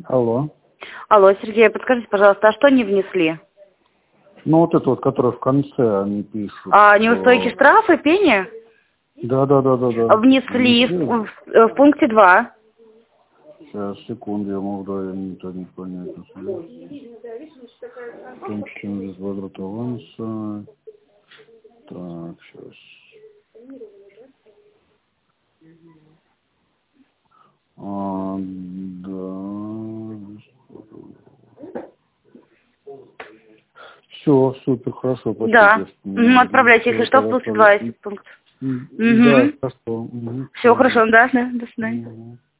Алло. Алло, Сергей, подскажите, пожалуйста, а что не внесли? Ну, вот это вот, которое в конце они пишут. Неустойки штрафы, пени? Да. Внесли в пункте 2. Сейчас, секунду, я могу, да, я не понять. В том числе без возврата аванса. Так, сейчас. Да. Все, супер, хорошо. Да. Отправляйте, если что, в пункте 2 есть пункт. Да, хорошо. Все хорошо, да, до свидания.